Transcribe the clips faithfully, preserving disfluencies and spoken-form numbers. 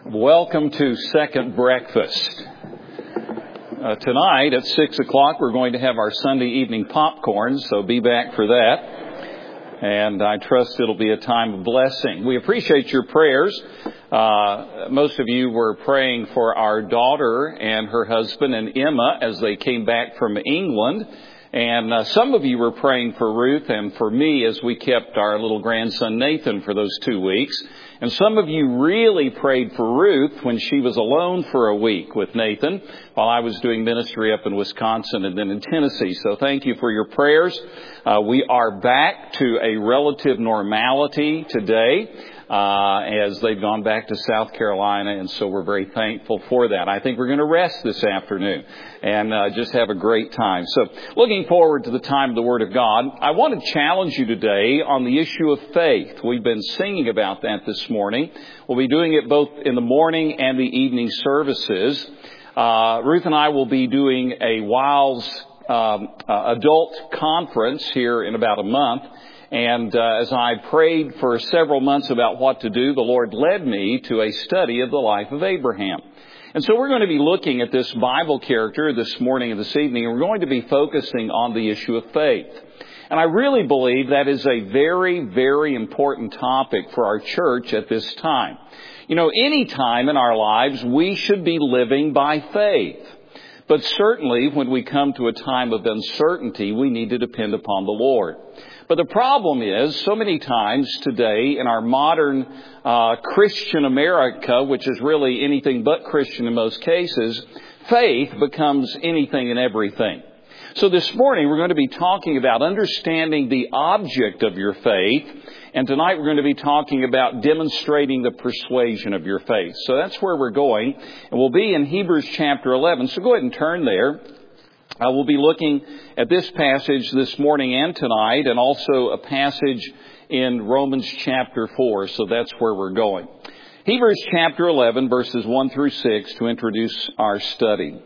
Welcome to Second Breakfast. Uh, tonight at six o'clock we're going to have our Sunday evening popcorn, so be back for that. And I trust it'll be a time of blessing. We appreciate your prayers. Uh, most of you were praying for our daughter and her husband and Emma as they came back from England. And uh, some of you were praying for Ruth and for me as we kept our little grandson Nathan for those two weeks. And some of you really prayed for Ruth when she was alone for a week with Nathan while I was doing ministry up in Wisconsin and then in Tennessee. So thank you for your prayers. Uh, we are back to a relative normality today uh, as they've gone back to South Carolina. And so we're very thankful for that. I think we're going to rest this afternoon and uh, just have a great time. So looking forward to the time of the Word of God, I want to challenge you today on the issue of faith. We've been singing about that this morning. We'll be doing it both in the morning and the evening services. Uh, Ruth and I will be doing a Wiles um, uh, adult conference here in about a month. And uh, as I prayed for several months about what to do, the Lord led me to a study of the life of Abraham. And so we're going to be looking at this Bible character this morning and this evening, and we're going to be focusing on the issue of faith. And I really believe that is a very, very important topic for our church at this time. You know, any time in our lives, we should be living by faith. But certainly when we come to a time of uncertainty, we need to depend upon the Lord. But the problem is, so many times today in our modern uh, Christian America, which is really anything but Christian in most cases, faith becomes anything and everything. So this morning we're going to be talking about understanding the object of your faith. And tonight we're going to be talking about demonstrating the persuasion of your faith. So that's where we're going. And we'll be in Hebrews chapter eleven. So go ahead and turn there. Uh, we'll be looking at this passage this morning and tonight, and also a passage in Romans chapter four. So that's where we're going. Hebrews chapter eleven, verses one through six, to introduce our study.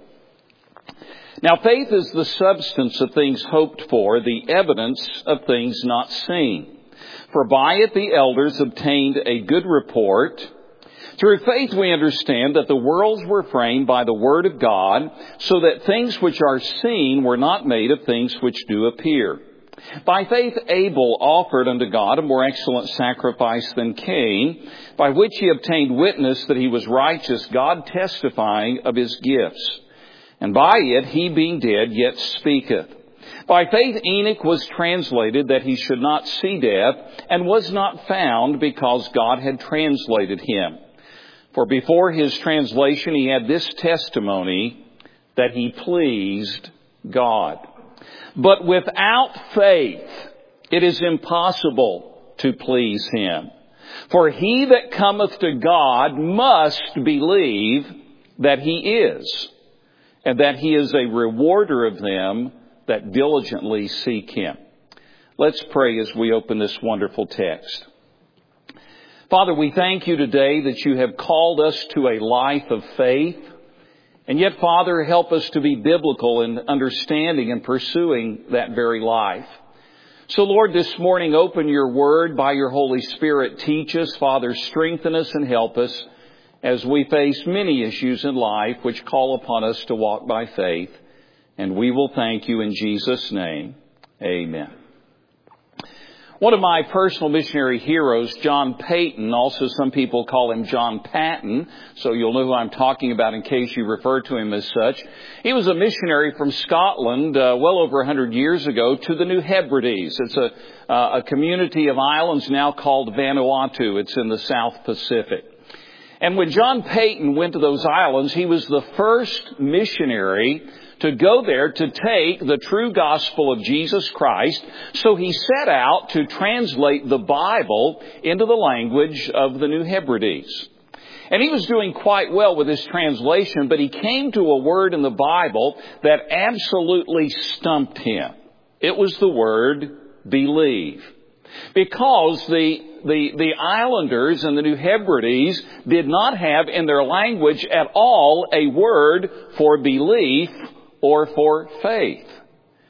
Now faith is the substance of things hoped for, the evidence of things not seen. For by it the elders obtained a good report. Through faith we understand that the worlds were framed by the word of God, so that things which are seen were not made of things which do appear. By faith Abel offered unto God a more excellent sacrifice than Cain, by which he obtained witness that he was righteous, God testifying of his gifts. And by it he being dead yet speaketh. By faith Enoch was translated that he should not see death, and was not found because God had translated him. For before his translation he had this testimony, that he pleased God. But without faith it is impossible to please him. For he that cometh to God must believe that he is, and that he is a rewarder of them that diligently seek him. Let's pray as we open this wonderful text. Father, we thank you today that you have called us to a life of faith. And yet, Father, help us to be biblical in understanding and pursuing that very life. So, Lord, this morning, open your word by your Holy Spirit. Teach us, Father, strengthen us and help us as we face many issues in life which call upon us to walk by faith. And we will thank you in Jesus' name. Amen. One of my personal missionary heroes, John Paton, also some people call him John Patton, so you'll know who I'm talking about in case you refer to him as such. He was a missionary from Scotland uh, well over one hundred years ago to the New Hebrides. It's a, uh, a community of islands now called Vanuatu. It's in the South Pacific. And when John Paton went to those islands, he was the first missionary to go there to take the true gospel of Jesus Christ. So he set out to translate the Bible into the language of the New Hebrides. And he was doing quite well with his translation, but he came to a word in the Bible that absolutely stumped him. It was the word believe. Because the, the, the islanders in the New Hebrides did not have in their language at all a word for belief or for faith.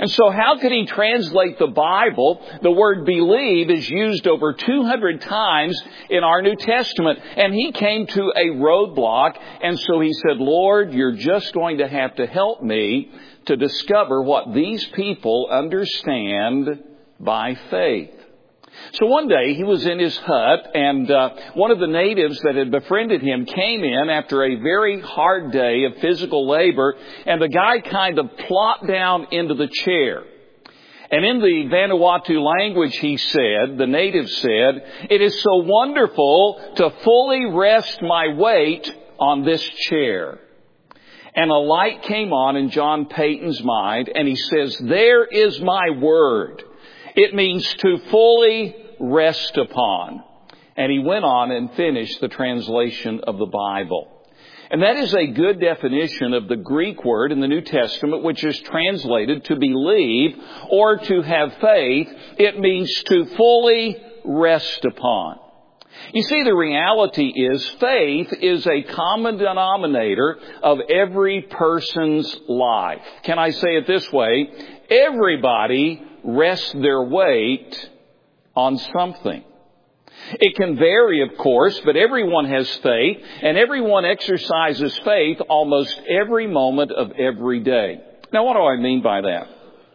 And so how could he translate the Bible? The word believe is used over two hundred times in our New Testament. And he came to a roadblock. And so he said, Lord, you're just going to have to help me to discover what these people understand by faith. So one day he was in his hut, and uh, one of the natives that had befriended him came in after a very hard day of physical labor, and the guy kind of plopped down into the chair. And in the Vanuatu language, he said, the native said, "It is so wonderful to fully rest my weight on this chair." And a light came on in John Payton's mind, and he says, "There is my word. It means to fully rest upon." And he went on and finished the translation of the Bible. And that is a good definition of the Greek word in the New Testament, which is translated to believe or to have faith. It means to fully rest upon. You see, the reality is faith is a common denominator of every person's life. Can I say it this way? Everybody rest their weight on something. It can vary, of course, but everyone has faith, and everyone exercises faith almost every moment of every day. Now, what do I mean by that?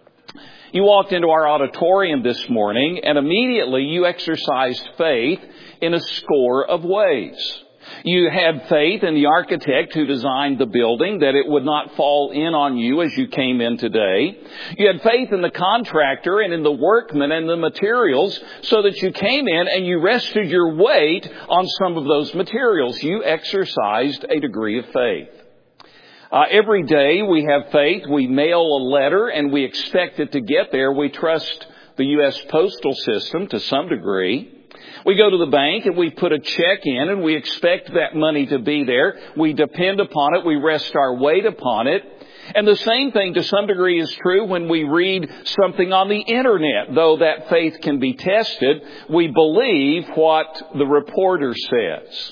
You walked into our auditorium this morning, and immediately you exercised faith in a score of ways. You had faith in the architect who designed the building, that it would not fall in on you as you came in today. You had faith in the contractor and in the workmen and the materials, so that you came in and you rested your weight on some of those materials. You exercised a degree of faith. Uh, every day we have faith. We mail a letter and we expect it to get there. We trust the U S postal system to some degree. We go to the bank and we put a check in and we expect that money to be there. We depend upon it. We rest our weight upon it. And the same thing to some degree is true when we read something on the internet. Though that faith can be tested, we believe what the reporter says.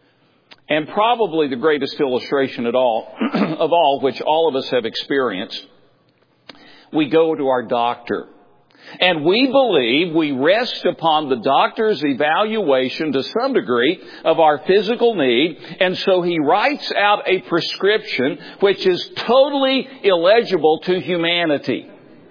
And probably the greatest illustration at all, of all, which all of us have experienced, we go to our doctor. And we believe we rest upon the doctor's evaluation to some degree of our physical need. And so he writes out a prescription which is totally illegible to humanity.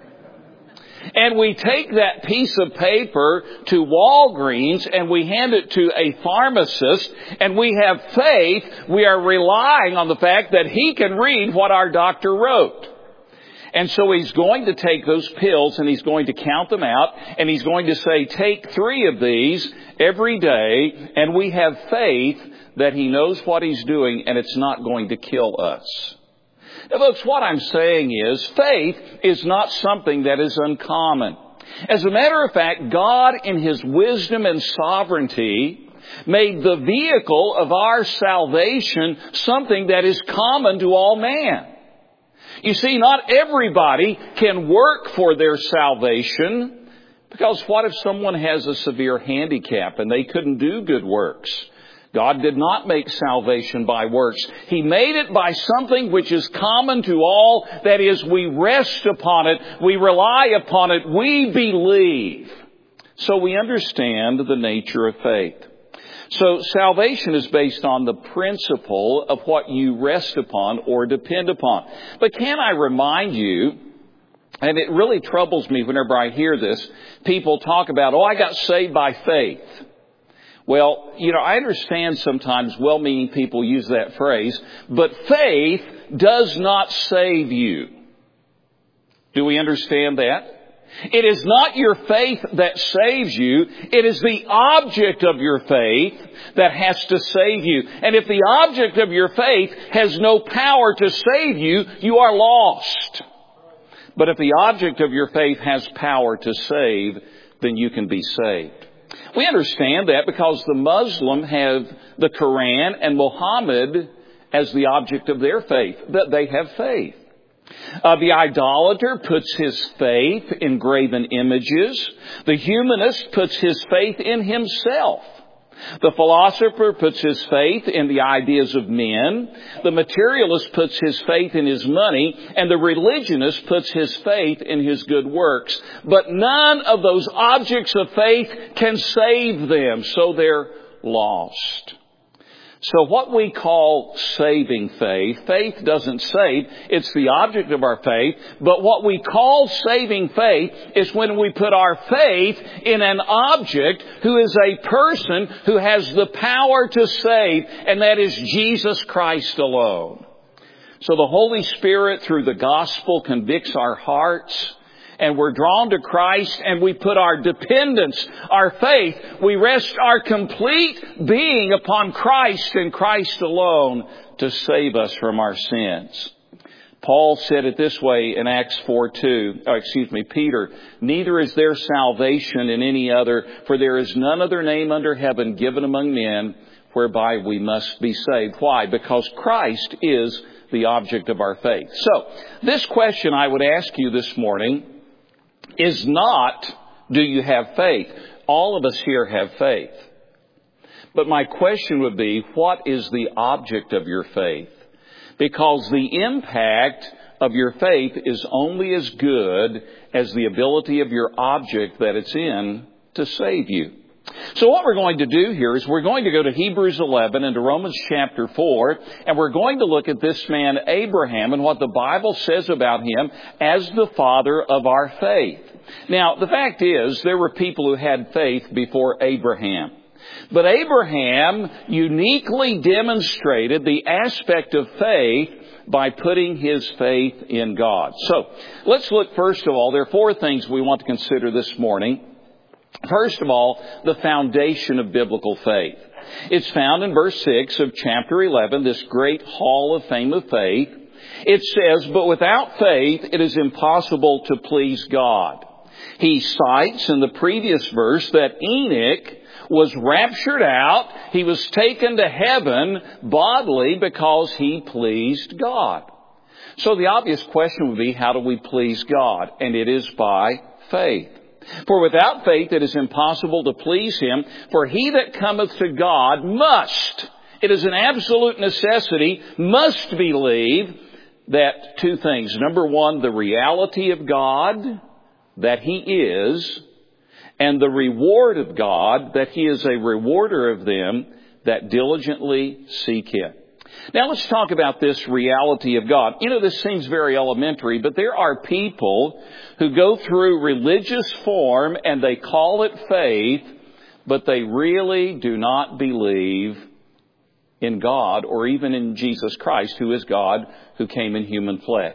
And we take that piece of paper to Walgreens and we hand it to a pharmacist, and we have faith. We are relying on the fact that he can read what our doctor wrote. And so he's going to take those pills and he's going to count them out, and he's going to say, take three of these every day, and we have faith that he knows what he's doing and it's not going to kill us. Now, folks, what I'm saying is faith is not something that is uncommon. As a matter of fact, God in His wisdom and sovereignty made the vehicle of our salvation something that is common to all man. You see, not everybody can work for their salvation, because what if someone has a severe handicap and they couldn't do good works? God did not make salvation by works. He made it by something which is common to all. That is, we rest upon it. We rely upon it. We believe. So we understand the nature of faith. So salvation is based on the principle of what you rest upon or depend upon. But can I remind you, and it really troubles me whenever I hear this, people talk about, oh, I got saved by faith. Well, you know, I understand sometimes well-meaning people use that phrase, but faith does not save you. Do we understand that? It is not your faith that saves you. It is the object of your faith that has to save you. And if the object of your faith has no power to save you, you are lost. But if the object of your faith has power to save, then you can be saved. We understand that because the Muslim have the Quran and Muhammad as the object of their faith, that they have faith. Uh, the idolater puts his faith in graven images. The humanist puts his faith in himself. The philosopher puts his faith in the ideas of men. The materialist puts his faith in his money. And the religionist puts his faith in his good works. But none of those objects of faith can save them, so they're lost. So what we call saving faith, faith doesn't save, it's the object of our faith. But what we call saving faith is when we put our faith in an object who is a person who has the power to save, and that is Jesus Christ alone. So the Holy Spirit through the gospel convicts our hearts, and we're drawn to Christ, and we put our dependence, our faith, we rest our complete being upon Christ and Christ alone to save us from our sins. Paul said it this way in Acts four two, oh, excuse me, Peter, neither is there salvation in any other, for there is none other name under heaven given among men whereby we must be saved. Why? Because Christ is the object of our faith. So, this question I would ask you this morning is not, do you have faith? All of us here have faith. But my question would be, what is the object of your faith? Because the impact of your faith is only as good as the ability of your object that it's in to save you. So what we're going to do here is we're going to go to Hebrews eleven and to Romans chapter four, and we're going to look at this man Abraham and what the Bible says about him as the father of our faith. Now, the fact is, there were people who had faith before Abraham. But Abraham uniquely demonstrated the aspect of faith by putting his faith in God. So, let's look first of all, there are four things we want to consider this morning. First of all, the foundation of biblical faith. It's found in verse six of chapter eleven, this great hall of fame of faith. It says, but without faith it is impossible to please God. He cites in the previous verse that Enoch was raptured out. He was taken to heaven bodily because he pleased God. So the obvious question would be, how do we please God? And it is by faith. For without faith it is impossible to please Him. For he that cometh to God must, it is an absolute necessity, must believe that two things. Number one, the reality of God, that He is, and the reward of God, that He is a rewarder of them that diligently seek Him. Now let's talk about this reality of God. You know, this seems very elementary, but there are people who go through religious form and they call it faith, but they really do not believe in God or even in Jesus Christ, who is God, who came in human flesh.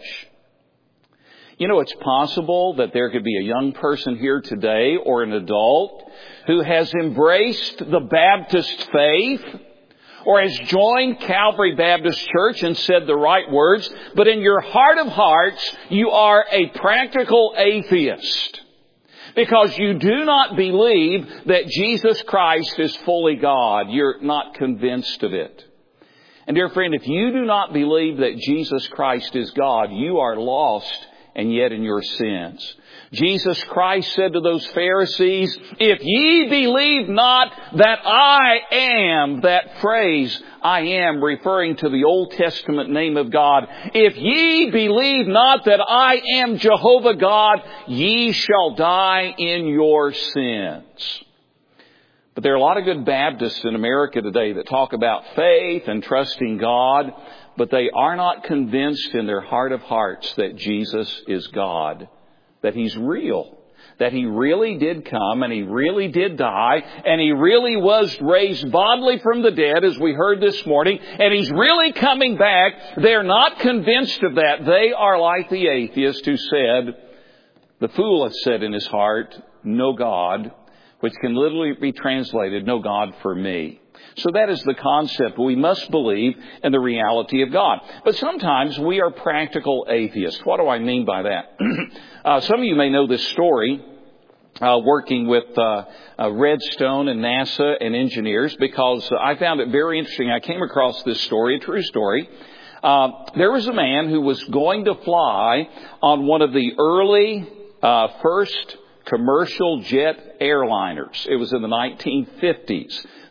You know, it's possible that there could be a young person here today or an adult who has embraced the Baptist faith or has joined Calvary Baptist Church and said the right words, but in your heart of hearts, you are a practical atheist because you do not believe that Jesus Christ is fully God. You're not convinced of it. And dear friend, if you do not believe that Jesus Christ is God, you are lost and yet in your sins. Jesus Christ said to those Pharisees, if ye believe not that I am, that phrase, I am, referring to the Old Testament name of God, if ye believe not that I am Jehovah God, ye shall die in your sins. But there are a lot of good Baptists in America today that talk about faith and trusting God, but they are not convinced in their heart of hearts that Jesus is God, that He's real, that He really did come and He really did die and He really was raised bodily from the dead, as we heard this morning, and He's really coming back. They're not convinced of that. They are like the atheist who said, the fool hath said in his heart, no God, which can literally be translated, no God for me. So that is the concept. We must believe in the reality of God. But sometimes we are practical atheists. What do I mean by that? uh, some of you may know this story, uh, working with uh, uh, Redstone and NASA and engineers, because I found it very interesting. I came across this story, a true story. Uh, there was a man who was going to fly on one of the early uh, first commercial jet airliners. It was in the nineteen fifties.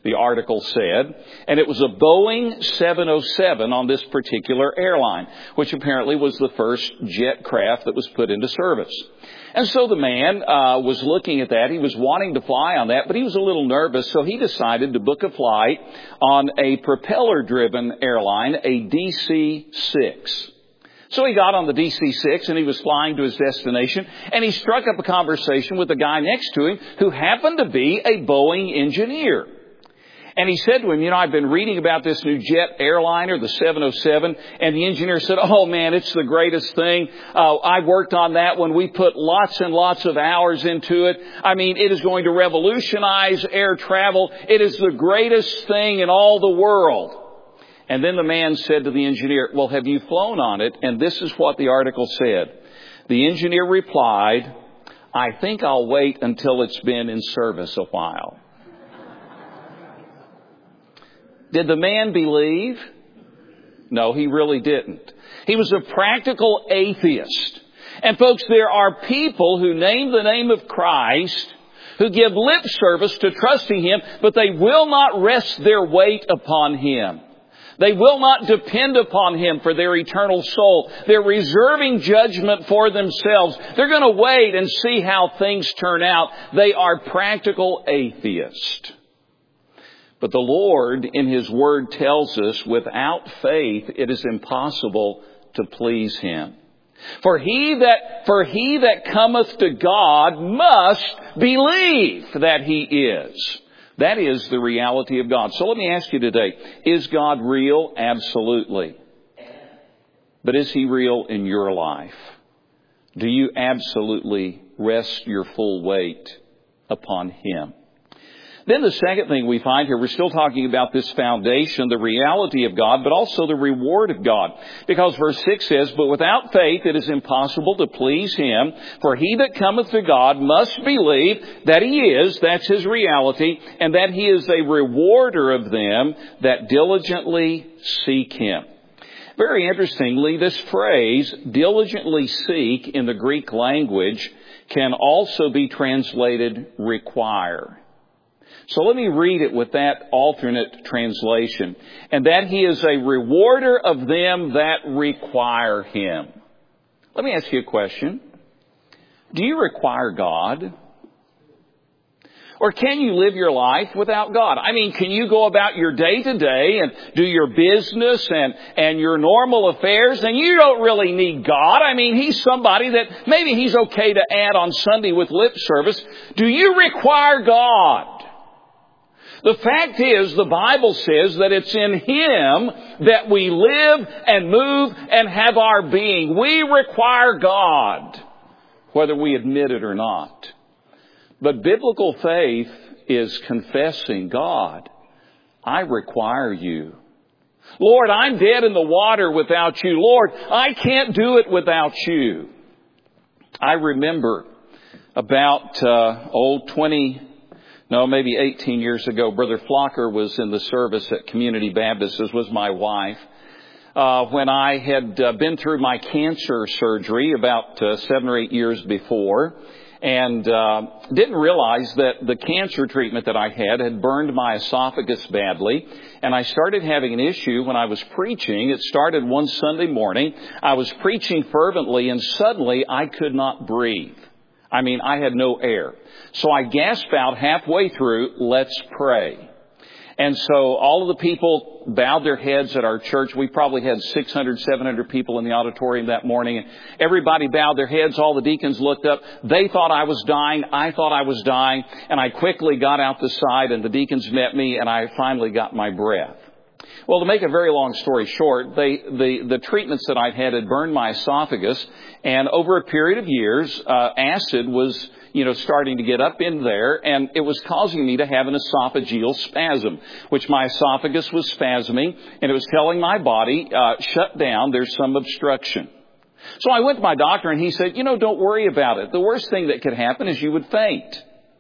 the article said. And it was a Boeing seven oh seven on this particular airline, which apparently was the first jet craft that was put into service. And so the man uh, was looking at that. He was wanting to fly on that, but he was a little nervous, so he decided to book a flight on a propeller-driven airline, a D C six. So he got on the D C six and he was flying to his destination, and he struck up a conversation with the guy next to him who happened to be a Boeing engineer. And he said to him, you know, I've been reading about this new jet airliner, the seven oh seven, and the engineer said, oh man, it's the greatest thing. Uh, I worked on that when we put lots and lots of hours into it. I mean, it is going to revolutionize air travel. It is the greatest thing in all the world. And then the man said to the engineer, well, have you flown on it? And this is what the article said. The engineer replied, I think I'll wait until it's been in service a while. Did the man believe? No, he really didn't. He was a practical atheist. And folks, there are people who name the name of Christ, who give lip service to trusting Him, but they will not rest their weight upon Him. They will not depend upon Him for their eternal soul. They're reserving judgment for themselves. They're going to wait and see how things turn out. They are practical atheists. But the Lord, in His Word, tells us without faith it is impossible to please Him. For he that, for he that cometh to God must believe that He is. That is the reality of God. So let me ask you today, is God real? Absolutely. But is He real in your life? Do you absolutely rest your full weight upon Him? Then the second thing we find here, we're still talking about this foundation, the reality of God, but also the reward of God. Because verse six says, but without faith it is impossible to please Him, for he that cometh to God must believe that He is, that's His reality, and that He is a rewarder of them that diligently seek Him. Very interestingly, this phrase, diligently seek, in the Greek language, can also be translated require. So let me read it with that alternate translation. And that He is a rewarder of them that require Him. Let me ask you a question. Do you require God? Or can you live your life without God? I mean, can you go about your day to day and do your business and, and your normal affairs, and you don't really need God? I mean, He's somebody that maybe He's okay to add on Sunday with lip service. Do you require God? The fact is, the Bible says that it's in Him that we live and move and have our being. We require God, whether we admit it or not. But biblical faith is confessing, God, I require You. Lord, I'm dead in the water without You. Lord, I can't do it without You. I remember about, uh, old twenty No, maybe eighteen years ago, Brother Flocker was in the service at Community Baptist, as was my wife, uh, when I had uh, been through my cancer surgery about uh, seven or eight years before, and uh, didn't realize that the cancer treatment that I had had burned my esophagus badly, and I started having an issue when I was preaching. It started one Sunday morning. I was preaching fervently, and suddenly I could not breathe. I mean, I had no air. So I gasped out halfway through, let's pray. And so all of the people bowed their heads at our church. We probably had six hundred, seven hundred people in the auditorium that morning. And everybody bowed their heads. All the deacons looked up. They thought I was dying. I thought I was dying. And I quickly got out the side, and the deacons met me, and I finally got my breath. Well, to make a very long story short, they, the, the treatments that I'd had had burned my esophagus, and over a period of years, uh, acid was, you know, starting to get up in there, and it was causing me to have an esophageal spasm, which my esophagus was spasming, and it was telling my body, uh, shut down, there's some obstruction. So I went to my doctor, and he said, you know, don't worry about it. The worst thing that could happen is you would faint.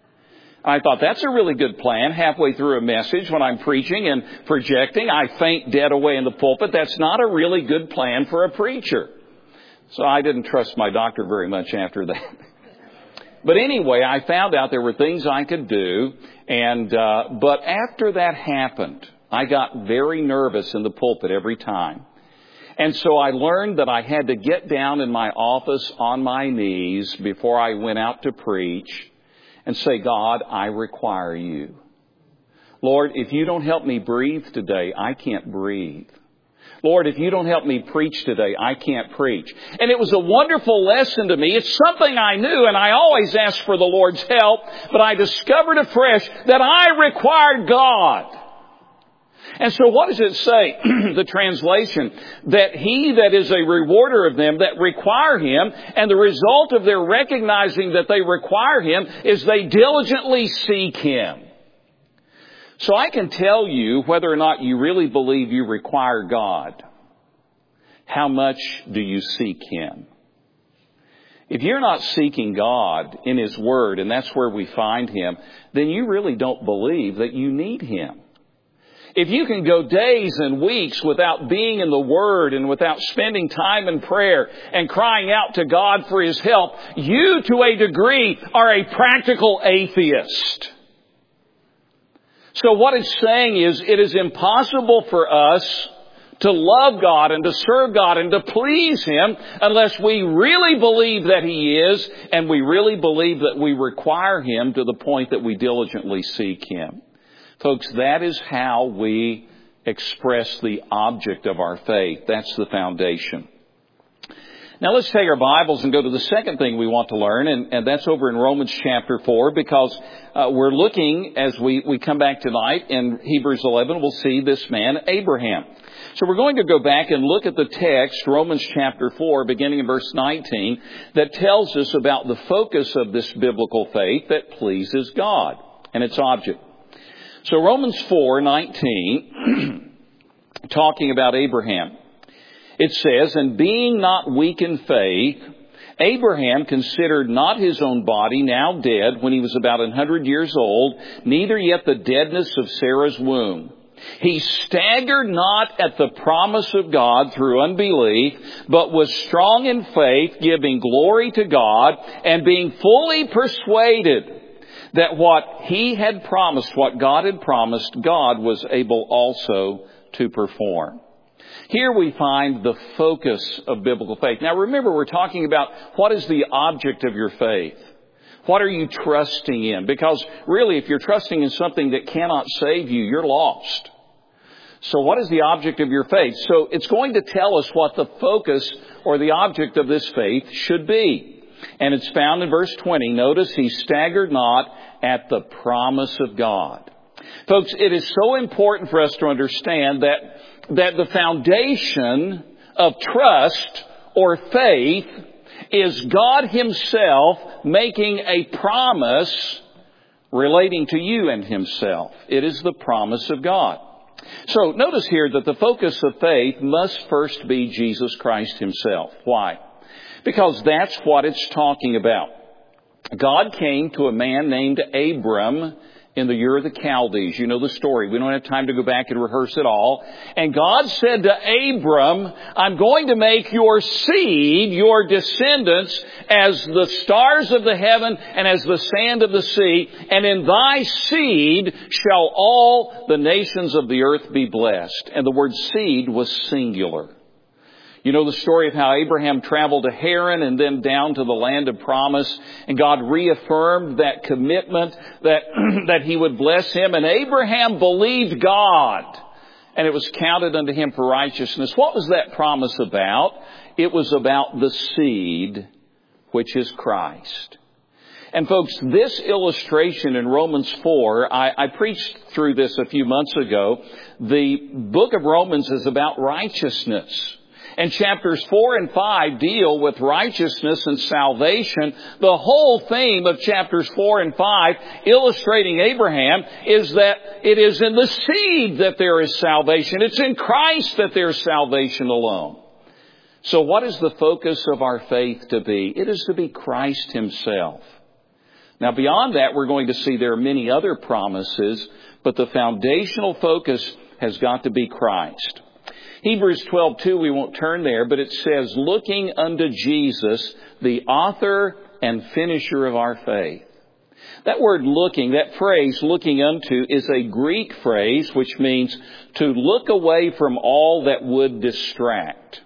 I thought, that's a really good plan. Halfway through a message when I'm preaching and projecting, I faint dead away in the pulpit. That's not a really good plan for a preacher. So I didn't trust my doctor very much after that. But anyway, I found out there were things I could do. And, uh, but after that happened, I got very nervous in the pulpit every time. And so I learned that I had to get down in my office on my knees before I went out to preach and say, God, I require you. Lord, if you don't help me breathe today, I can't breathe. Lord, if you don't help me preach today, I can't preach. And it was a wonderful lesson to me. It's something I knew, and I always asked for the Lord's help, but I discovered afresh that I required God. And so what does it say, the translation? That He that is a rewarder of them that require Him, and the result of their recognizing that they require Him is they diligently seek Him. So I can tell you whether or not you really believe you require God. How much do you seek Him? If you're not seeking God in His Word, and that's where we find Him, then you really don't believe that you need Him. If you can go days and weeks without being in the Word and without spending time in prayer and crying out to God for His help, you to a degree are a practical atheist. So what it's saying is it is impossible for us to love God and to serve God and to please Him unless we really believe that He is, and we really believe that we require Him to the point that we diligently seek Him. Folks, that is how we express the object of our faith. That's the foundation. Now let's take our Bibles and go to the second thing we want to learn, and, and that's over in Romans chapter four, because uh, we're looking, as we, we come back tonight in Hebrews eleven, we'll see this man, Abraham. So we're going to go back and look at the text, Romans chapter four, beginning in verse nineteen, that tells us about the focus of this biblical faith that pleases God and its object. So Romans four nineteen, talking about Abraham. It says, and being not weak in faith, Abraham considered not his own body now dead when he was about a hundred years old, neither yet the deadness of Sarah's womb. He staggered not at the promise of God through unbelief, but was strong in faith, giving glory to God, and being fully persuaded that what he had promised, what God had promised, God was able also to perform. Here we find the focus of biblical faith. Now remember, we're talking about what is the object of your faith. What are you trusting in? Because really, if you're trusting in something that cannot save you, you're lost. So what is the object of your faith? So it's going to tell us what the focus or the object of this faith should be. And it's found in verse twenty. Notice, he staggered not at the promise of God. Folks, it is so important for us to understand that that the foundation of trust or faith is God Himself making a promise relating to you and Himself. It is the promise of God. So notice here that the focus of faith must first be Jesus Christ Himself. Why? Because that's what it's talking about. God came to a man named Abram in the year of the Chaldees. You know the story. We don't have time to go back and rehearse it all. And God said to Abram, I'm going to make your seed, your descendants, as the stars of the heaven and as the sand of the sea. And in thy seed shall all the nations of the earth be blessed. And the word seed was singular. You know the story of how Abraham traveled to Haran and then down to the land of promise, and God reaffirmed that commitment that, that He would bless him, and Abraham believed God, and it was counted unto him for righteousness. What was that promise about? It was about the seed, which is Christ. And folks, this illustration in Romans four, I, I preached through this a few months ago. The book of Romans is about righteousness. And chapters four and five deal with righteousness and salvation. The whole theme of chapters four and five, illustrating Abraham, is that it is in the seed that there is salvation. It's in Christ that there is salvation alone. So what is the focus of our faith to be? It is to be Christ Himself. Now beyond that, we're going to see there are many other promises, but the foundational focus has got to be Christ. Hebrews twelve two, we won't turn there, but it says, looking unto Jesus, the author and finisher of our faith. That word looking, that phrase looking unto, is a Greek phrase which means to look away from all that would distract.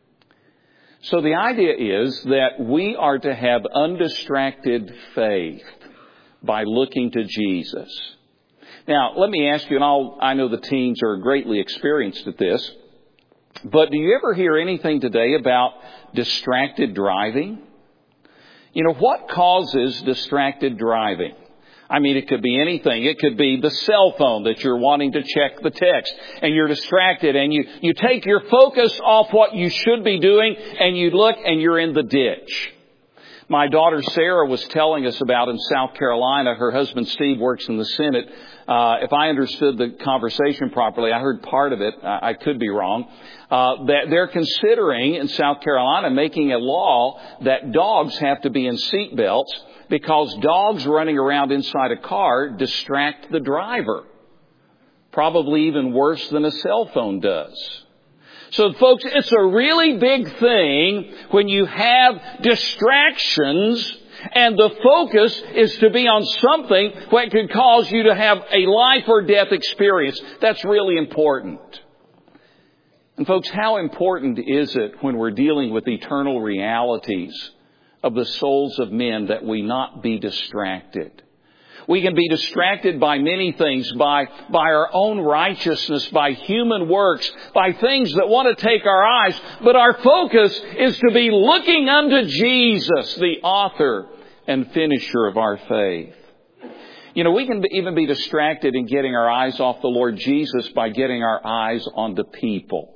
So the idea is that we are to have undistracted faith by looking to Jesus. Now, let me ask you, and I'll, I know the teens are greatly experienced at this, but do you ever hear anything today about distracted driving? You know, what causes distracted driving? I mean, it could be anything. It could be the cell phone that you're wanting to check the text and you're distracted and you, you take your focus off what you should be doing and you look and you're in the ditch. My daughter Sarah was telling us about in South Carolina. Her husband Steve works in the Senate. Uh, if I understood the conversation properly, I heard part of it. I, I could be wrong. Uh, that they're considering in South Carolina making a law that dogs have to be in seat belts because dogs running around inside a car distract the driver. Probably even worse than a cell phone does. So, folks, it's a really big thing when you have distractions and the focus is to be on something that could cause you to have a life or death experience. That's really important. And, folks, how important is it when we're dealing with eternal realities of the souls of men that we not be distracted? We can be distracted by many things, by, by our own righteousness, by human works, by things that want to take our eyes. But our focus is to be looking unto Jesus, the author and finisher of our faith. You know, we can even be distracted in getting our eyes off the Lord Jesus by getting our eyes onto people.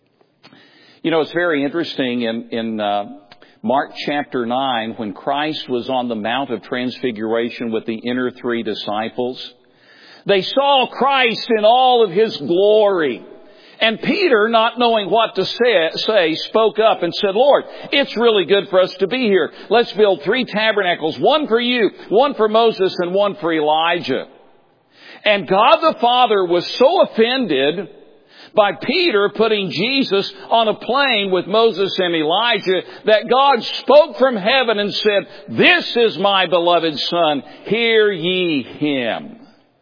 You know, it's very interesting in, in, uh, Mark chapter nine, when Christ was on the Mount of Transfiguration with the inner three disciples, they saw Christ in all of His glory. And Peter, not knowing what to say, say, spoke up and said, Lord, it's really good for us to be here. Let's build three tabernacles, one for you, one for Moses, and one for Elijah. And God the Father was so offended by Peter putting Jesus on a plane with Moses and Elijah that God spoke from heaven and said, this is my beloved Son, hear ye Him.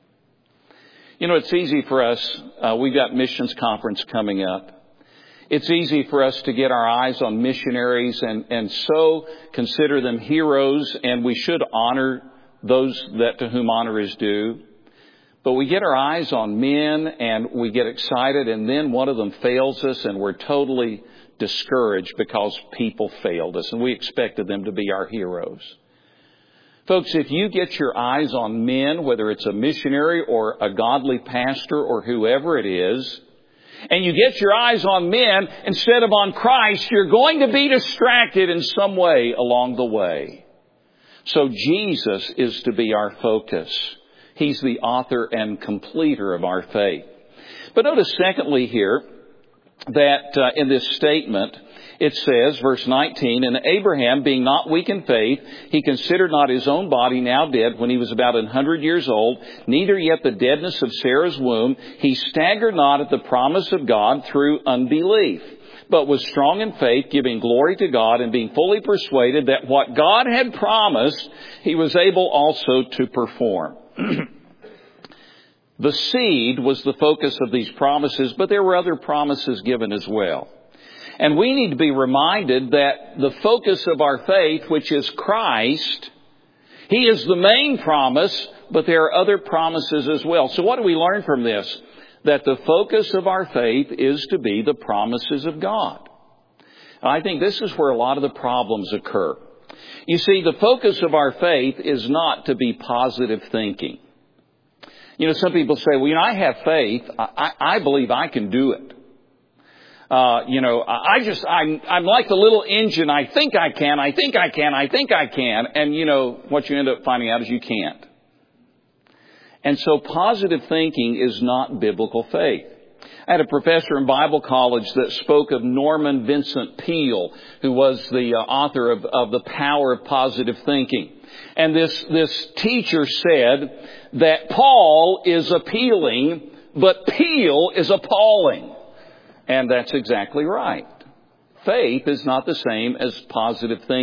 You know, it's easy for us, uh, we've got missions conference coming up. It's easy for us to get our eyes on missionaries and, and so consider them heroes, and we should honor those that to whom honor is due. But we get our eyes on men and we get excited and then one of them fails us and we're totally discouraged because people failed us and we expected them to be our heroes. Folks, if you get your eyes on men, whether it's a missionary or a godly pastor or whoever it is, and you get your eyes on men instead of on Christ, you're going to be distracted in some way along the way. So Jesus is to be our focus. He's the author and completer of our faith. But notice secondly here that uh, in this statement it says, verse nineteen, and Abraham, being not weak in faith, he considered not his own body now dead when he was about an hundred years old, neither yet the deadness of Sarah's womb. He staggered not at the promise of God through unbelief, but was strong in faith, giving glory to God and being fully persuaded that what God had promised, He was able also to perform. The seed was the focus of these promises, but there were other promises given as well. And we need to be reminded that the focus of our faith, which is Christ, He is the main promise, but there are other promises as well. So what do we learn from this? That the focus of our faith is to be the promises of God. And I think this is where a lot of the problems occur. You see, the focus of our faith is not to be positive thinking. You know, some people say, well, you know, I have faith. I, I believe I can do it. Uh, you know, I just, I'm, I'm like the little engine. I think I can, I think I can, I think I can. And, you know, what you end up finding out is you can't. And so positive thinking is not biblical faith. I had a professor in Bible college that spoke of Norman Vincent Peale, who was the uh, author of, of The Power of Positive Thinking. And this, this teacher said that Paul is appealing, but Peale is appalling. And that's exactly right. Faith is not the same as positive thinking.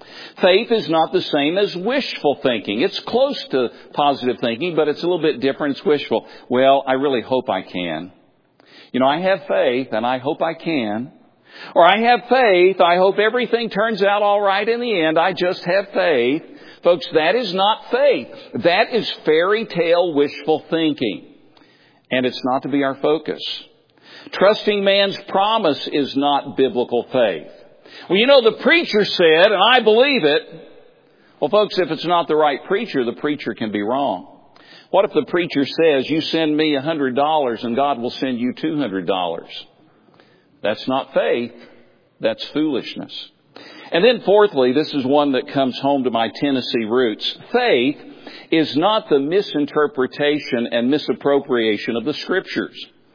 Faith is not the same as wishful thinking. It's close to positive thinking, but it's a little bit different. It's wishful. Well, I really hope I can. You know, I have faith and I hope I can. Or I have faith, I hope everything turns out all right in the end. I just have faith. Folks, that is not faith. That is fairy tale wishful thinking. And it's not to be our focus. Trusting man's promise is not biblical faith. Well, you know, the preacher said, and I believe it. Well, folks, if it's not the right preacher, the preacher can be wrong. What if the preacher says, you send me one hundred dollars and God will send you two hundred dollars? That's not faith. That's foolishness. And then fourthly, this is one that comes home to my Tennessee roots. Faith is not the misinterpretation and misappropriation of the Scriptures.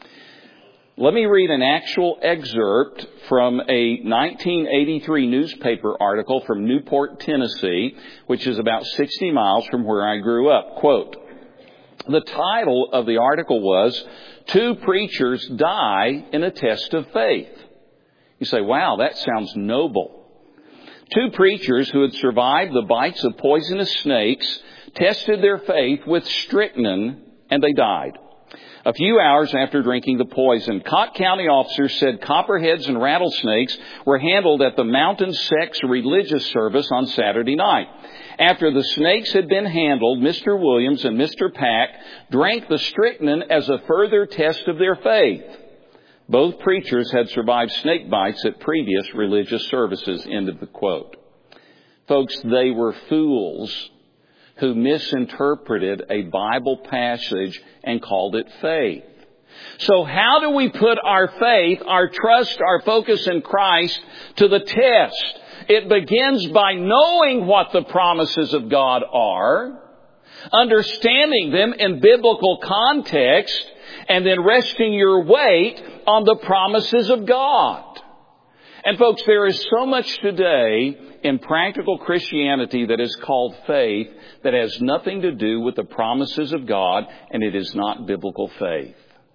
Let me read an actual excerpt from a nineteen eighty-three newspaper article from Newport, Tennessee, which is about sixty miles from where I grew up. Quote, the title of the article was, Two Preachers Die in a Test of Faith. You say, wow, that sounds noble. Two preachers who had survived the bites of poisonous snakes tested their faith with strychnine and they died. A few hours after drinking the poison, Cott County officers said copperheads and rattlesnakes were handled at the Mountain Sex religious service on Saturday night. After the snakes had been handled, Mister Williams and Mister Pack drank the strychnine as a further test of their faith. Both preachers had survived snake bites at previous religious services. End of the quote. Folks, they were fools who misinterpreted a Bible passage and called it faith. So how do we put our faith, our trust, our focus in Christ to the test? It begins by knowing what the promises of God are, understanding them in biblical context, and then resting your weight on the promises of God. And folks, there is so much today in practical Christianity that is called faith that has nothing to do with the promises of God, and it is not biblical faith.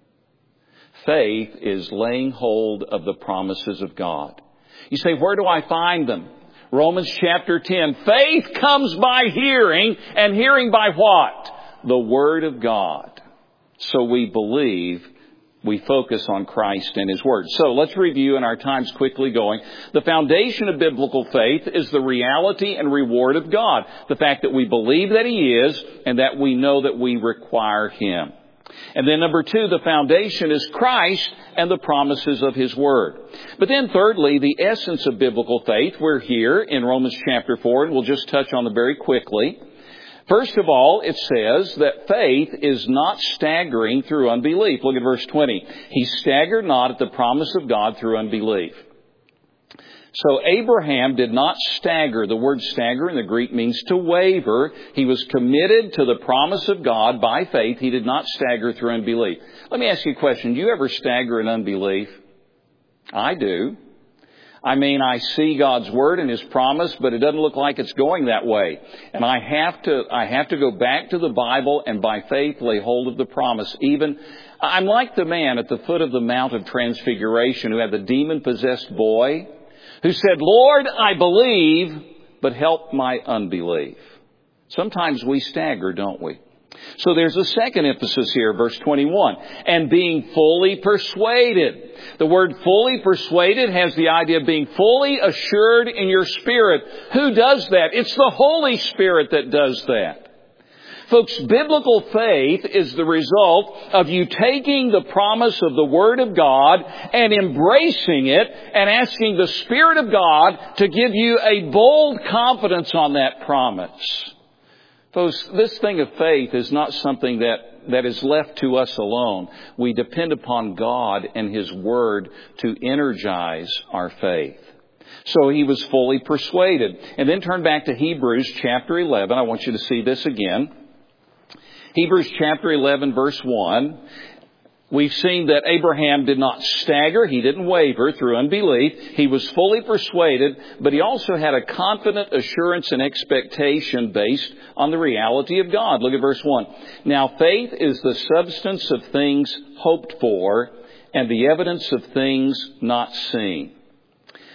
Faith is laying hold of the promises of God. You say, where do I find them? Romans chapter ten. Faith comes by hearing, and hearing by what? The Word of God. So we believe, we focus on Christ and His Word. So let's review in our times quickly going. The foundation of biblical faith is the reality and reward of God. The fact that we believe that He is and that we know that we require Him. And then number two, the foundation is Christ and the promises of His Word. But then thirdly, the essence of biblical faith. We're here in Romans chapter four, and we'll just touch on it very quickly. First of all, it says that faith is not staggering through unbelief. Look at verse twenty. He staggered not at the promise of God through unbelief. So Abraham did not stagger. The word stagger in the Greek means to waver. He was committed to the promise of God by faith. He did not stagger through unbelief. Let me ask you a question. Do you ever stagger in unbelief? I do. I mean, I see God's Word and His promise, but it doesn't look like it's going that way. And I have to, I have to go back to the Bible and by faith lay hold of the promise. Even, I'm like the man at the foot of the Mount of Transfiguration who had the demon-possessed boy who said, Lord, I believe, but help my unbelief. Sometimes we stagger, don't we? So there's a second emphasis here, verse twenty-one. And being fully persuaded. The word fully persuaded has the idea of being fully assured in your spirit. Who does that? It's the Holy Spirit that does that. Folks, biblical faith is the result of you taking the promise of the Word of God and embracing it and asking the Spirit of God to give you a bold confidence on that promise. Folks, this thing of faith is not something that, that is left to us alone. We depend upon God and His Word to energize our faith. So he was fully persuaded. And then turn back to Hebrews chapter eleven. I want you to see this again. Hebrews chapter eleven, verse one. We've seen that Abraham did not stagger. He didn't waver through unbelief. He was fully persuaded, but he also had a confident assurance and expectation based on the reality of God. Look at verse one. Now faith is the substance of things hoped for and the evidence of things not seen.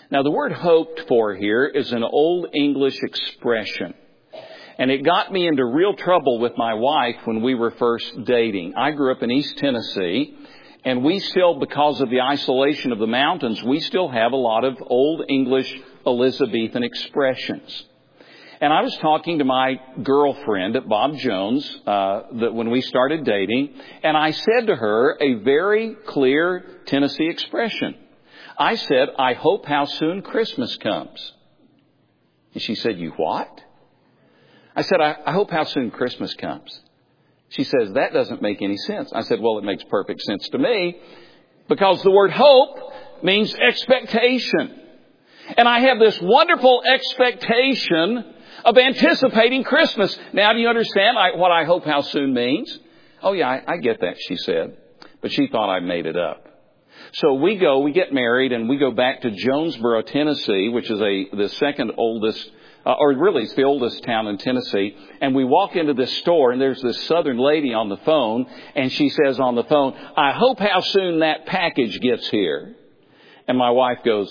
Now, the word hoped for here is an Old English expression. And it got me into real trouble with my wife when we were first dating. I grew up in East Tennessee, and we still, because of the isolation of the mountains, we still have a lot of Old English Elizabethan expressions. And I was talking to my girlfriend at Bob Jones uh, that when we started dating, and I said to her a very clear Tennessee expression. I said, "I hope how soon Christmas comes." And she said, "You what?" I said, I, I hope how soon Christmas comes. She says, "That doesn't make any sense." I said, "Well, it makes perfect sense to me because the word hope means expectation. And I have this wonderful expectation of anticipating Christmas." Now, do you understand I, what I hope how soon means? "Oh, yeah, I, I get that," she said. But she thought I made it up. So we go, we get married, and we go back to Jonesboro, Tennessee, which is a the second oldest Uh, or really, it's the oldest town in Tennessee. And we walk into this store, and there's this southern lady on the phone, and she says on the phone, "I hope how soon that package gets here." And my wife goes.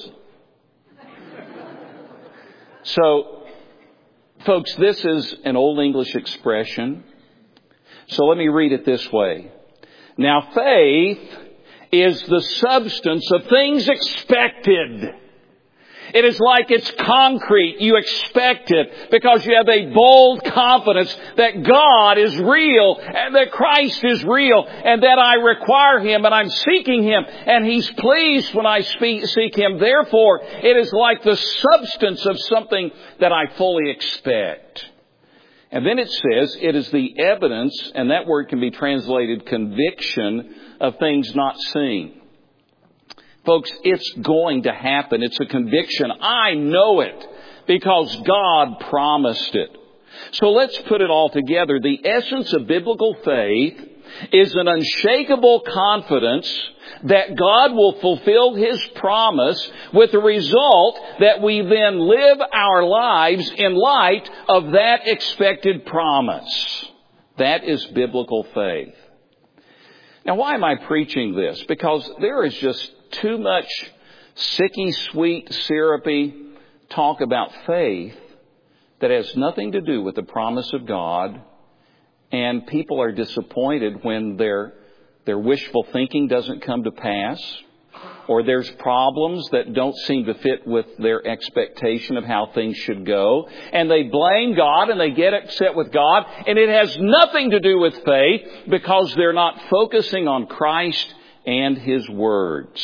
So, folks, this is an Old English expression. So let me read it this way. Now, faith is the substance of things expected. It is like it's concrete. You expect it because you have a bold confidence that God is real and that Christ is real and that I require Him and I'm seeking Him and He's pleased when I speak, seek Him. Therefore, it is like the substance of something that I fully expect. And then it says it is the evidence, and that word can be translated conviction, of things not seen. Folks, it's going to happen. It's a conviction. I know it because God promised it. So let's put it all together. The essence of biblical faith is an unshakable confidence that God will fulfill His promise, with the result that we then live our lives in light of that expected promise. That is biblical faith. Now, why am I preaching this? Because there is just too much sicky, sweet, syrupy talk about faith that has nothing to do with the promise of God, and people are disappointed when their their wishful thinking doesn't come to pass, or there's problems that don't seem to fit with their expectation of how things should go, and they blame God and they get upset with God, and it has nothing to do with faith because they're not focusing on Christ and His words.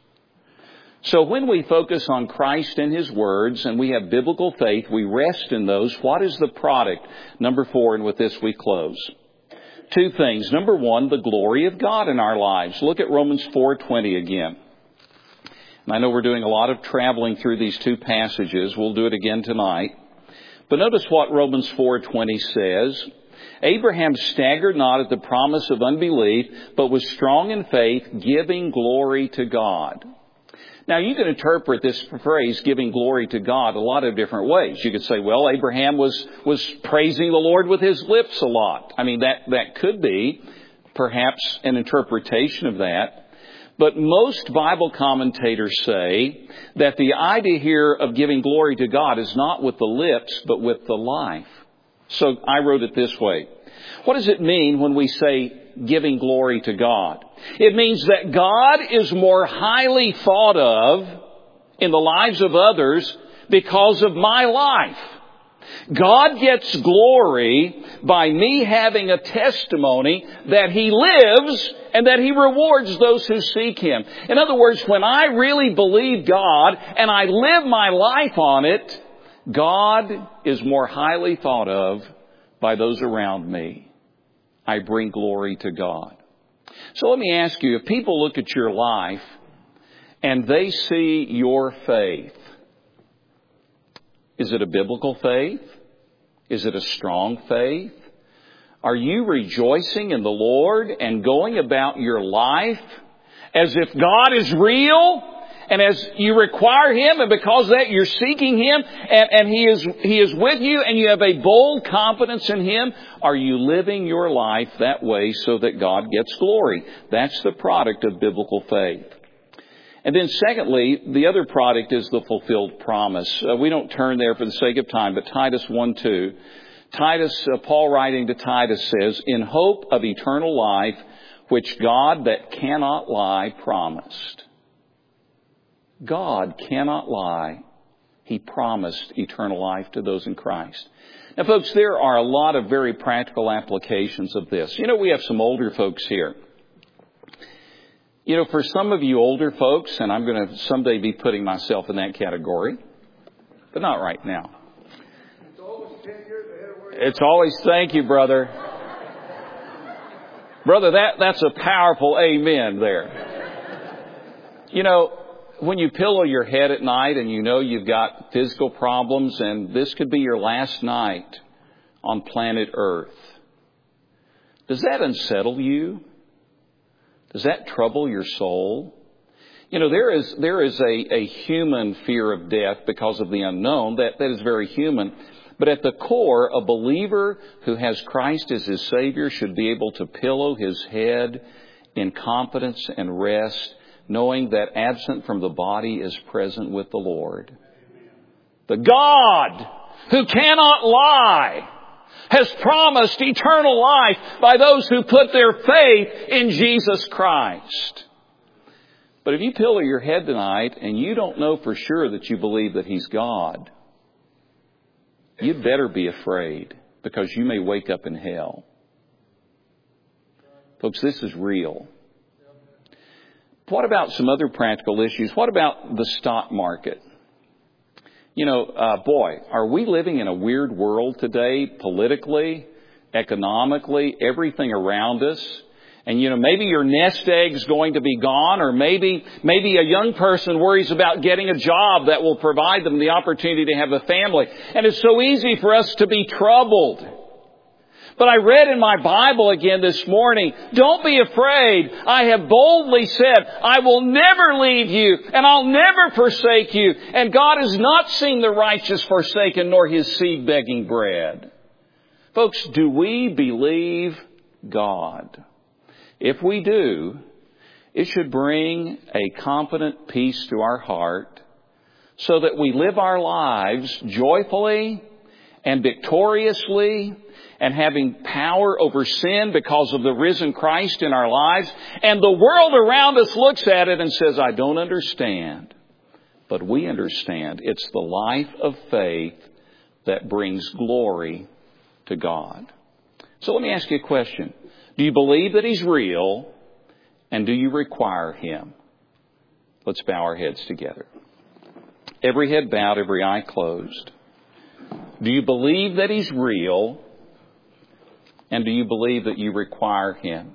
So when we focus on Christ and His words and we have biblical faith, we rest in those. What is the product? Number four, and with this we close. Two things. Number one, the glory of God in our lives. Look at Romans four twenty again. And I know we're doing a lot of traveling through these two passages. We'll do it again tonight. But notice what Romans four twenty says. Abraham staggered not at the promise of unbelief, but was strong in faith, giving glory to God. Now, you can interpret this phrase, giving glory to God, a lot of different ways. You could say, well, Abraham was, was praising the Lord with his lips a lot. I mean, that, that could be perhaps an interpretation of that. But most Bible commentators say that the idea here of giving glory to God is not with the lips, but with the life. So I wrote it this way. What does it mean when we say giving glory to God? It means that God is more highly thought of in the lives of others because of my life. God gets glory by me having a testimony that He lives and that He rewards those who seek Him. In other words, when I really believe God and I live my life on it, God is more highly thought of by those around me. I bring glory to God. So let me ask you, if people look at your life and they see your faith, is it a biblical faith? Is it a strong faith? Are you rejoicing in the Lord and going about your life as if God is real? And as you require Him, and because of that you're seeking Him, and, and He is He is with you, and you have a bold confidence in Him, are you living your life that way so that God gets glory? That's the product of biblical faith. And then secondly, the other product is the fulfilled promise. Uh, we don't turn there for the sake of time, but Titus one two. Titus, uh, Paul writing to Titus says, in hope of eternal life, which God that cannot lie promised. God cannot lie. He promised eternal life to those in Christ. Now, folks, there are a lot of very practical applications of this. You know, we have some older folks here. You know, for some of you older folks, and I'm going to someday be putting myself in that category, but not right now. It's always ten years ahead of where you It's always, thank you, brother. Brother, that, that's a powerful amen there. You know, when you pillow your head at night and you know you've got physical problems and this could be your last night on planet Earth, does that unsettle you? Does that trouble your soul? You know, there is there is a, a human fear of death because of the unknown. That, that is very human. But at the core, a believer who has Christ as his Savior should be able to pillow his head in confidence and rest, knowing that absent from the body is present with the Lord. The God who cannot lie has promised eternal life by those who put their faith in Jesus Christ. But if you pillow your head tonight and you don't know for sure that you believe that He's God, you'd better be afraid, because you may wake up in hell. Folks, this is real. What about some other practical issues? What about the stock market? You know, uh, boy, are we living in a weird world today, politically, economically, everything around us. And, you know, maybe your nest egg's going to be gone, or maybe, maybe a young person worries about getting a job that will provide them the opportunity to have a family. And it's so easy for us to be troubled. But I read in my Bible again this morning, don't be afraid. I have boldly said, I will never leave you and I'll never forsake you. And God has not seen the righteous forsaken, nor his seed begging bread. Folks, do we believe God? If we do, it should bring a confident peace to our heart so that we live our lives joyfully and victoriously, and having power over sin because of the risen Christ in our lives. And the world around us looks at it and says, I don't understand. But we understand. It's the life of faith that brings glory to God. So let me ask you a question. Do you believe that He's real? And do you require Him? Let's bow our heads together. Every head bowed, every eye closed. Do you believe that He's real? And do you believe that you require Him?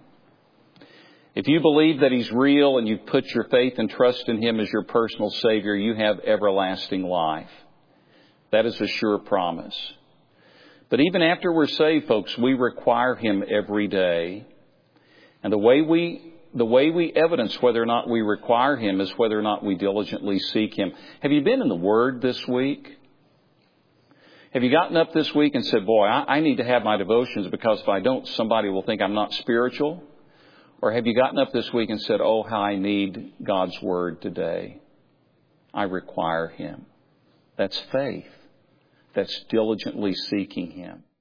If you believe that He's real and you've put your faith and trust in Him as your personal Savior, you have everlasting life. That is a sure promise. But even after we're saved, folks, we require Him every day. And the way we, the way we evidence whether or not we require Him is whether or not we diligently seek Him. Have you been in the Word this week? Have you gotten up this week and said, boy, I, I need to have my devotions because if I don't, somebody will think I'm not spiritual? Or have you gotten up this week and said, oh, how I need God's Word today. I require Him. That's faith. That's diligently seeking Him.